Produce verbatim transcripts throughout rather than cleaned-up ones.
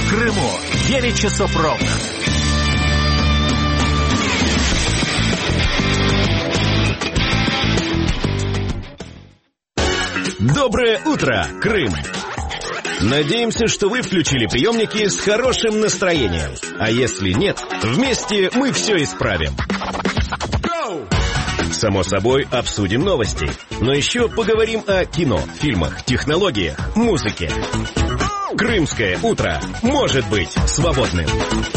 В Крыму девять часов ровно. Доброе утро, Крым! Надеемся, что вы включили приемники с хорошим настроением. А если нет, вместе мы все исправим. Само собой, обсудим новости. Но еще поговорим о кино, фильмах, технологиях, музыке. Крымское утро может быть свободным.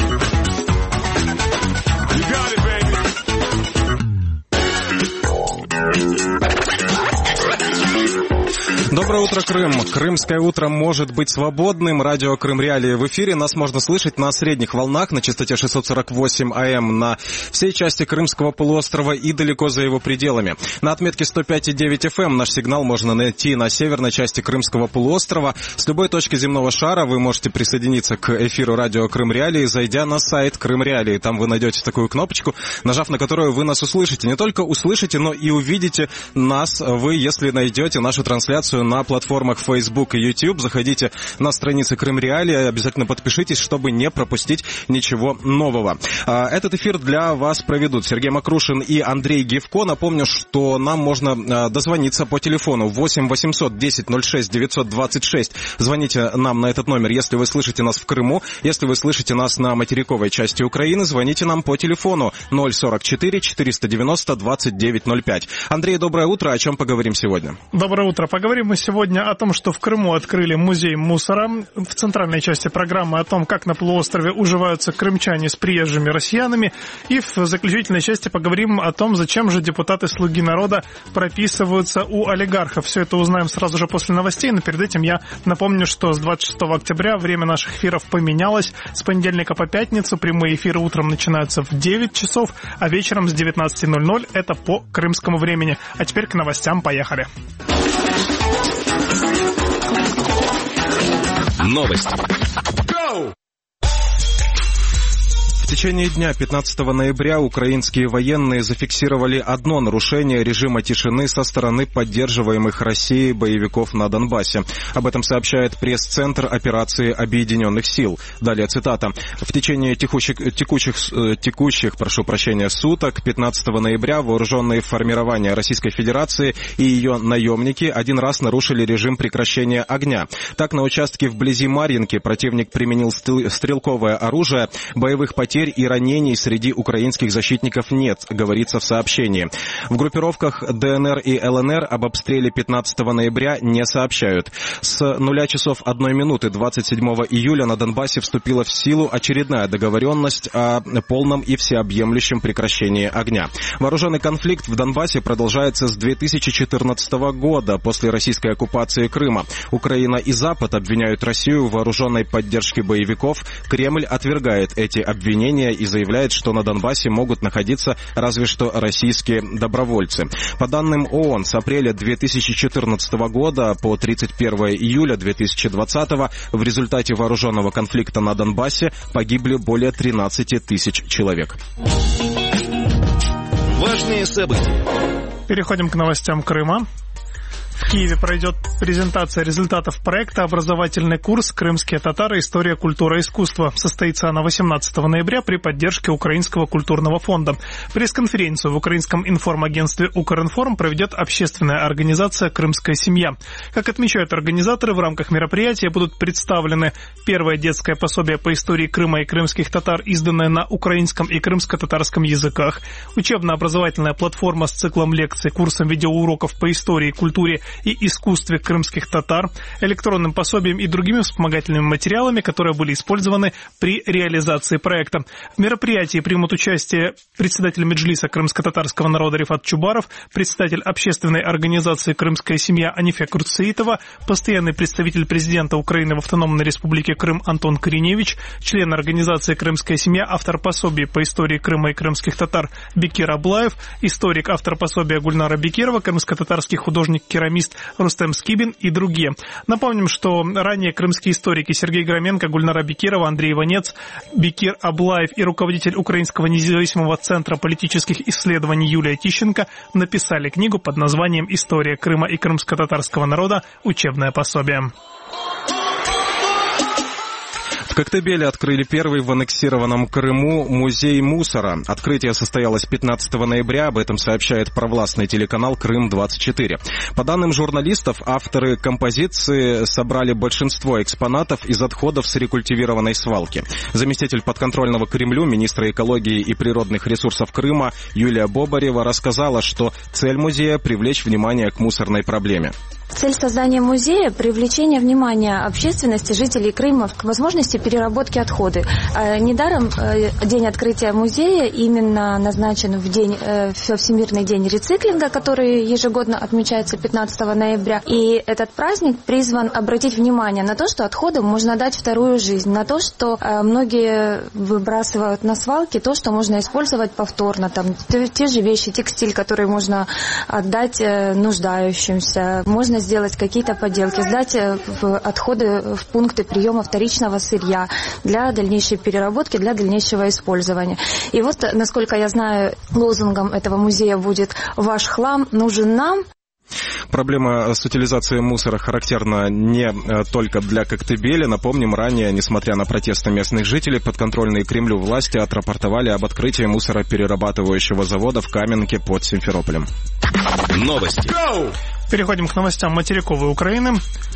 Доброе утро, Крым. Крымское утро может быть свободным. Радио Крым Реалии в эфире. Нас можно слышать на средних волнах на частоте шестьсот сорок восемь АМ на всей части Крымского полуострова и далеко за его пределами. На отметке сто пять и девять эф эм наш сигнал можно найти на северной части Крымского полуострова. С любой точки земного шара вы можете присоединиться к эфиру Радио Крым Реалии, зайдя на сайт Крым Реалии. Там вы найдете такую кнопочку, нажав на которую вы нас услышите. Не только услышите, но и увидите нас вы, если найдете нашу трансляцию на платформах Facebook и YouTube. Заходите на страницы Крым Реалии, обязательно подпишитесь, чтобы не пропустить ничего нового. Этот эфир для вас проведут Сергей Макрушин и Андрей Гевко. Напомню, что нам можно дозвониться по телефону восемь восемьсот десять ноль шесть девятьсот двадцать шесть. Звоните нам на этот номер, если вы слышите нас в Крыму. Если вы слышите нас на материковой части Украины, звоните нам по телефону ноль сорок четыре четыреста девяносто двадцать девять ноль пять. Андрей, доброе утро. О чем поговорим сегодня? Доброе утро. Поговорим мы сегодня о том, что в Крыму открыли музей мусора. В центральной части программы о том, как на полуострове уживаются крымчане с приезжими россиянами. И в заключительной части поговорим о том, зачем же депутаты «Слуги народа» прописываются у олигархов. Все это узнаем сразу же после новостей, но перед этим я напомню, что с двадцать шестого октября время наших эфиров поменялось. С понедельника по пятницу прямые эфиры утром начинаются в девять часов, а вечером с девятнадцати ноль-ноль. Это по крымскому времени. А теперь к новостям. Поехали. Новости. В течение дня пятнадцатого ноября украинские военные зафиксировали одно нарушение режима тишины со стороны поддерживаемых Россией боевиков на Донбассе. Об этом сообщает пресс-центр операции Объединенных сил. Далее цитата. В течение текущих, текущих, текущих прошу прощения, суток пятнадцатого ноября вооруженные формирования Российской Федерации и ее наемники один раз нарушили режим прекращения огня. Так, на участке вблизи Марьинки противник применил стрелковое оружие, боевых потерь и ранений среди украинских защитников нет, говорится в сообщении. В группировках ДНР и ЛНР об обстреле пятнадцатого ноября не сообщают. С нуля часов одной минуты двадцать седьмого июля на Донбассе вступила в силу очередная договоренность о полном и всеобъемлющем прекращении огня. Вооруженный конфликт в Донбассе продолжается с две тысячи четырнадцатого года, после российской оккупации Крыма. Украина и Запад обвиняют Россию в вооруженной поддержке боевиков. Кремль отвергает эти обвинения и заявляет, что на Донбассе могут находиться разве что российские добровольцы. По данным ООН, с апреля две тысячи четырнадцатого года по тридцать первого июля две тысячи двадцатого в результате вооруженного конфликта на Донбассе погибли более тринадцати тысяч человек. Важные события. Переходим к новостям Крыма. В Киеве пройдет презентация результатов проекта «Образовательный курс «Крымские татары. История, культура, искусство». Состоится она восемнадцатого ноября при поддержке Украинского культурного фонда. Пресс-конференцию в украинском информагентстве «Укринформ» проведет общественная организация «Крымская семья». Как отмечают организаторы, в рамках мероприятия будут представлены первое детское пособие по истории Крыма и крымских татар, изданное на украинском и крымско-татарском языках, учебно-образовательная платформа с циклом лекций, курсом видеоуроков по истории, культуре и искусстве крымских татар, электронным пособием и другими вспомогательными материалами, которые были использованы при реализации проекта. В мероприятии примут участие председатель Меджлиса крымско-татарского народа Рифат Чубаров, председатель общественной организации «Крымская семья» Анифе Курцеитова, постоянный представитель президента Украины в Автономной Республике Крым Антон Кореневич, член организации «Крымская семья», автор пособий по истории Крыма и крымских татар Бекир Аблаев, историк, автор пособия Гульнара Бекирова, крымско-татарский художник-керамист Рустем Скибин и другие. Напомним, что ранее крымские историки Сергей Громенко, Гульнара Бекирова, Андрей Иванец, Бекир Аблаев и руководитель Украинского независимого центра политических исследований Юлия Тищенко написали книгу под названием «История Крыма и крымско-татарского народа. Учебное пособие». Коктебеле открыли первый в аннексированном Крыму музей мусора. Открытие состоялось пятнадцатого ноября, об этом сообщает провластный телеканал Крым двадцать четыре. По данным журналистов, авторы композиции собрали большинство экспонатов из отходов с рекультивированной свалки. Заместитель подконтрольного Кремлю, министра экологии и природных ресурсов Крыма Юлия Бобарева рассказала, что цель музея – привлечь внимание к мусорной проблеме. Цель создания музея – привлечение внимания общественности, жителей Крыма к возможности переработки отходов. Недаром день открытия музея именно назначен в день, Всемирный день рециклинга, который ежегодно отмечается пятнадцатого ноября. И этот праздник призван обратить внимание на то, что отходам можно дать вторую жизнь, на то, что многие выбрасывают на свалки, то, что можно использовать повторно, там, те же вещи, текстиль, который можно отдать нуждающимся, можно сделать какие-то поделки, сдать в отходы в пункты приема вторичного сырья для дальнейшей переработки, для дальнейшего использования. И вот, насколько я знаю, лозунгом этого музея будет «Ваш хлам нужен нам». Проблема с утилизацией мусора характерна не только для Коктебеля. Напомним, ранее, несмотря на протесты местных жителей, подконтрольные Кремлю власти отрапортовали об открытии мусороперерабатывающего завода в Каменке под Симферополем. Новости. Переходим к новостям материковой Украины.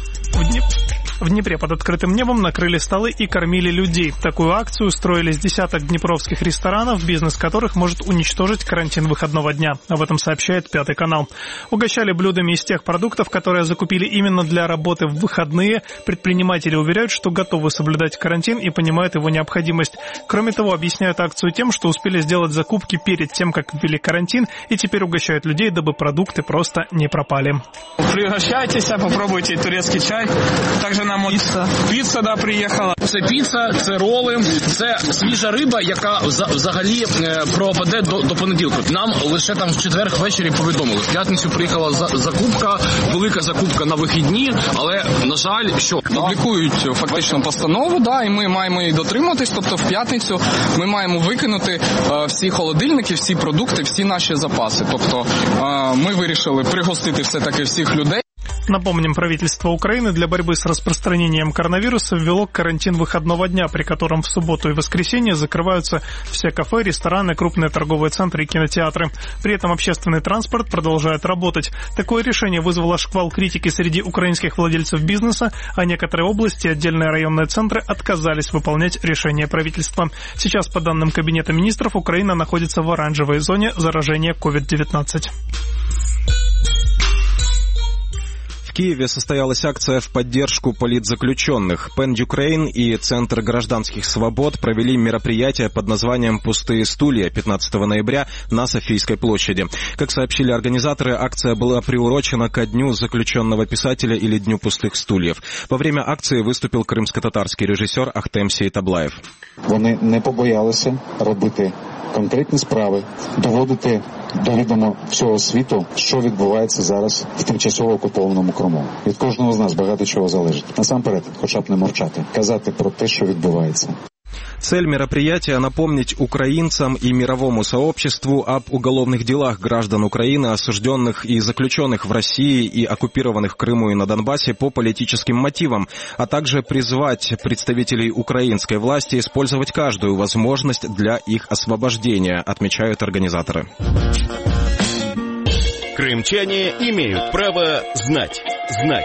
В Днеп... В Днепре под открытым небом накрыли столы и кормили людей. Такую акцию устроили с десяток днепровских ресторанов, бизнес которых может уничтожить карантин выходного дня. Об этом сообщает Пятый канал. Угощали блюдами из тех продуктов, которые закупили именно для работы в выходные. Предприниматели уверяют, что готовы соблюдать карантин и понимают его необходимость. Кроме того, объясняют акцию тем, что успели сделать закупки перед тем, как ввели карантин, и теперь угощают людей, дабы продукты просто не пропали. Пригощайтесь, попробуйте турецкий чай. Также нам піца. Піца, да, приїхала. Це піца, це роли, це свіжа риба, яка взагалі пропаде до, до понеділку. Нам лише там в четвер ввечері повідомили. В п'ятницю приїхала закупка, велика закупка на вихідні, але, на жаль, що? Публікують фактично постанову, да, і ми маємо її дотримуватись, тобто в п'ятницю ми маємо викинути е, всі холодильники, всі продукти, всі наші запаси. Тобто е, ми вирішили пригостити все-таки всіх людей. Напомним, правительство Украины для борьбы с распространением коронавируса ввело карантин выходного дня, при котором в субботу и воскресенье закрываются все кафе, рестораны, крупные торговые центры и кинотеатры. При этом общественный транспорт продолжает работать. Такое решение вызвало шквал критики среди украинских владельцев бизнеса, а некоторые области и отдельные районные центры отказались выполнять решение правительства. Сейчас, по данным Кабинета министров, Украина находится в оранжевой зоне заражения ковид девятнадцать. В Киеве состоялась акция в поддержку политзаключенных. Пен Юкрейн и Центр гражданских свобод провели мероприятие под названием «Пустые стулья» пятнадцатого ноября на Софийской площади. Как сообщили организаторы, акция была приурочена ко дню заключенного писателя или дню пустых стульев. Во время акции выступил крымско-татарский режиссер Ахтем Сейтаблаев. Вони не побоялися робити конкретні справи, доводити до відома всього світу, що відбувається зараз в тимчасово окупованому Криму. Від кожного з нас багато чого залежить. Насамперед, хоча б не мовчати, казати про те, що відбувається. Цель мероприятия – напомнить украинцам и мировому сообществу об уголовных делах граждан Украины, осужденных и заключенных в России и оккупированных в Крыму и на Донбассе по политическим мотивам, а также призвать представителей украинской власти использовать каждую возможность для их освобождения, отмечают организаторы. Крымчане имеют право знать. Знать.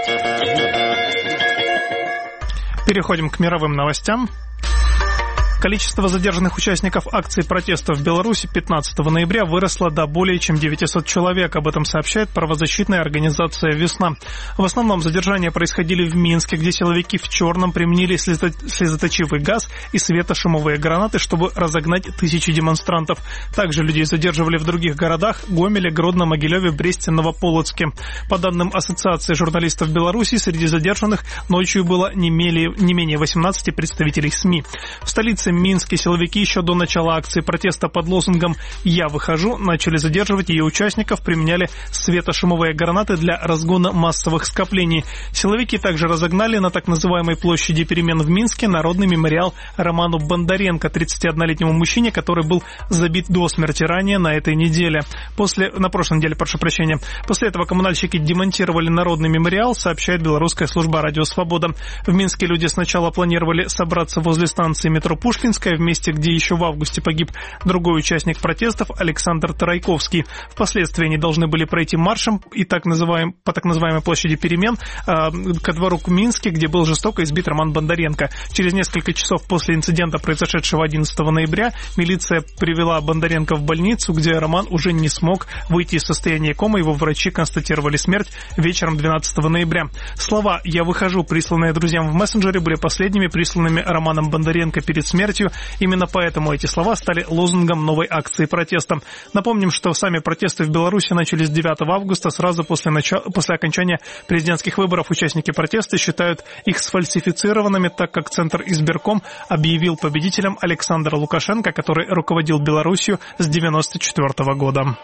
Переходим к мировым новостям. Количество задержанных участников акции протеста в Беларуси пятнадцатого ноября выросло до более чем девятисот человек. Об этом сообщает правозащитная организация «Весна». В основном задержания происходили в Минске, где силовики в черном применили слезоточивый газ и светошумовые гранаты, чтобы разогнать тысячи демонстрантов. Также людей задерживали в других городах – Гомеле, Гродно, Могилеве, Бресте, Новополоцке. По данным Ассоциации журналистов Беларуси, среди задержанных ночью было не менее восемнадцати представителей СМИ. В столице Минске силовики еще до начала акции протеста под лозунгом «Я выхожу» начали задерживать ее участников, применяли светошумовые гранаты для разгона массовых скоплений. Силовики также разогнали на так называемой площади перемен в Минске народный мемориал Роману Бондаренко, тридцатиоднолетнему мужчине, который был забит до смерти ранее на этой неделе. После, на прошлой неделе, прошу прощения. После этого коммунальщики демонтировали народный мемориал, сообщает белорусская служба «Радио Свобода». В Минске люди сначала планировали собраться возле станции метро Пушкинская, в месте, где еще в августе погиб другой участник протестов Александр Тарайковский. Впоследствии они должны были пройти маршем и так называем, по так называемой площади перемен э, ко двору в Минске, где был жестоко избит Роман Бондаренко. Через несколько часов после инцидента, произошедшего одиннадцатого ноября, милиция привела Бондаренко в больницу, где Роман уже не смог выйти из состояния комы. Его врачи констатировали смерть вечером двенадцатого ноября. Слова «Я выхожу», присланные друзьям в мессенджере, были последними присланными Романом Бондаренко перед смертью. Именно поэтому эти слова стали лозунгом новой акции протеста. Напомним, что сами протесты в Беларуси начались девятого августа, сразу после, начала, после окончания президентских выборов. Участники протеста считают их сфальсифицированными, так как Центр избирком объявил победителем Александра Лукашенко, который руководил Беларусью с девяносто четвёртого года.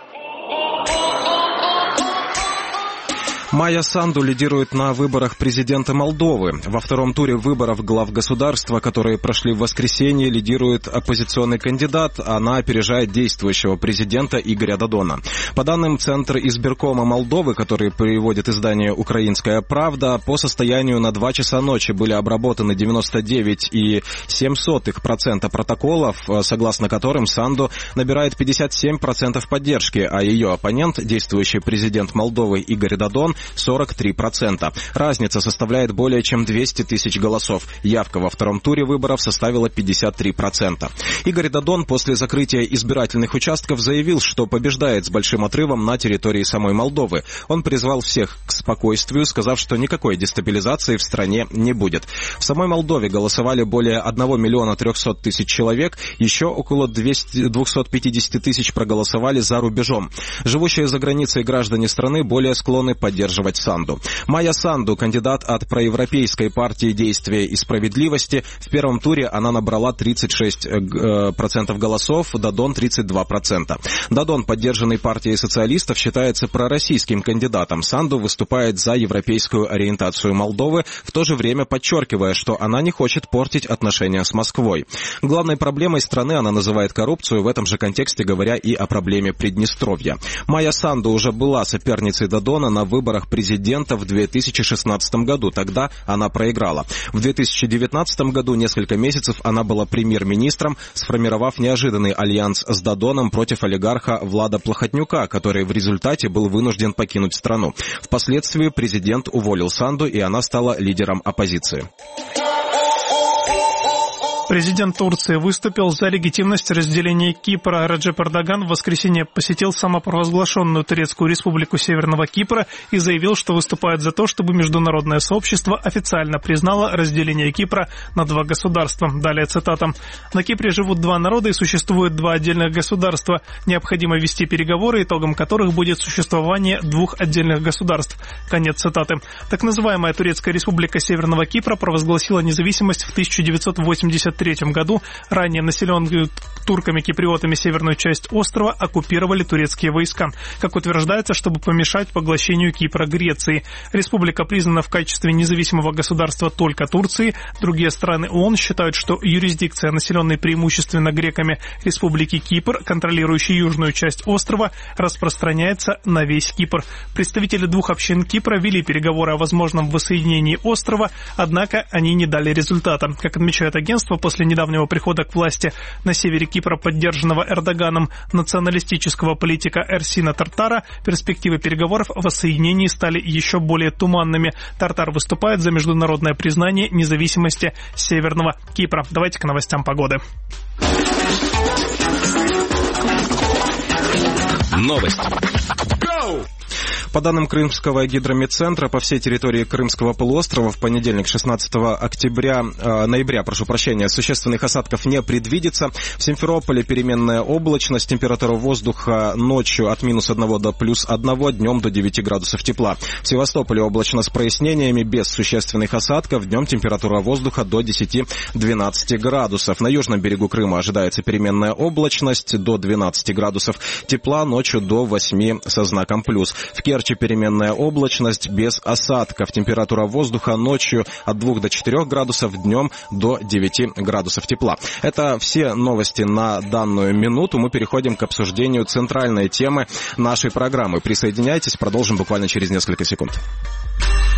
Майя Санду лидирует на выборах президента Молдовы. Во втором туре выборов глав государства, которые прошли в воскресенье, лидирует оппозиционный кандидат. Она опережает действующего президента Игоря Додона. По данным Центра избиркома Молдовы, который приводит издание «Украинская правда», по состоянию на два часа ночи были обработаны девяносто девять целых семь сотых процента протоколов, согласно которым Санду набирает пятьдесят семь процентов поддержки, а ее оппонент, действующий президент Молдовы Игорь Додон, сорок три процента. Разница составляет более чем двести тысяч голосов. Явка во втором туре выборов составила пятьдесят три процента. Игорь Додон после закрытия избирательных участков заявил, что побеждает с большим отрывом на территории самой Молдовы. Он призвал всех к спокойствию, сказав, что никакой дестабилизации в стране не будет. В самой Молдове голосовали более одного миллиона трехсот тысяч человек, еще около двухсот пятидесяти тысяч проголосовали за рубежом. Живущие за границей граждане страны более склонны поддерживать Санду. Майя Санду, кандидат от проевропейской партии «Действия и справедливости». В первом туре она набрала тридцать шесть процентов голосов, Додон тридцать два процента. Додон, поддержанный партией социалистов, считается пророссийским кандидатом. Санду выступает за европейскую ориентацию Молдовы, в то же время подчеркивая, что она не хочет портить отношения с Москвой. Главной проблемой страны она называет коррупцию, в этом же контексте говоря и о проблеме Приднестровья. Майя Санду уже была соперницей Додона на выборах президента в две тысячи шестнадцатом году. Тогда она проиграла. В две тысячи девятнадцатом году несколько месяцев она была премьер-министром, сформировав неожиданный альянс с Додоном против олигарха Влада Плохотнюка, который в результате был вынужден покинуть страну. Впоследствии президент уволил Санду, и она стала лидером оппозиции. Президент Турции выступил за легитимность разделения Кипра. Раджеп Эрдоган в воскресенье посетил самопровозглашенную Турецкую республику Северного Кипра и заявил, что выступает за то, чтобы международное сообщество официально признало разделение Кипра на два государства. Далее цитата. «На Кипре живут два народа и существует два отдельных государства. Необходимо вести переговоры, итогом которых будет существование двух отдельных государств». Конец цитаты. Так называемая Турецкая республика Северного Кипра провозгласила независимость в тысяча девятьсот восемьдесят третьем году. Ранее населенную турками-киприотами северную часть острова оккупировали турецкие войска. Как утверждается, чтобы помешать поглощению Кипра Греции. Республика признана в качестве независимого государства только Турции. Другие страны ООН считают, что юрисдикция, населенной преимущественно греками республики Кипр, контролирующей южную часть острова, распространяется на весь Кипр. Представители двух общин Кипра вели переговоры о возможном воссоединении острова, однако они не дали результата. Как отмечает агентство, после недавнего прихода к власти на севере Кипра, поддержанного Эрдоганом, националистического политика Эрсина Тартара, перспективы переговоров о воссоединении стали еще более туманными. Тартар выступает за международное признание независимости Северного Кипра. Давайте к новостям погоды. Новости. По данным Крымского гидрометцентра, по всей территории Крымского полуострова в понедельник, шестнадцатого октября, э, ноября, прошу прощения, существенных осадков не предвидится. В Симферополе переменная облачность, температура воздуха ночью от минус одного до плюс одного, днем до девяти градусов тепла. В Севастополе облачно с прояснениями, без существенных осадков, днем температура воздуха до десяти-двенадцати градусов. На южном берегу Крыма ожидается переменная облачность до двенадцати градусов тепла, ночью до восьми со знаком плюс. В Керчи переменная облачность без осадков. Температура воздуха ночью от двух до четырех градусов, днем до девяти градусов тепла. Это все новости на данную минуту. Мы переходим к обсуждению центральной темы нашей программы. Присоединяйтесь, продолжим буквально через несколько секунд.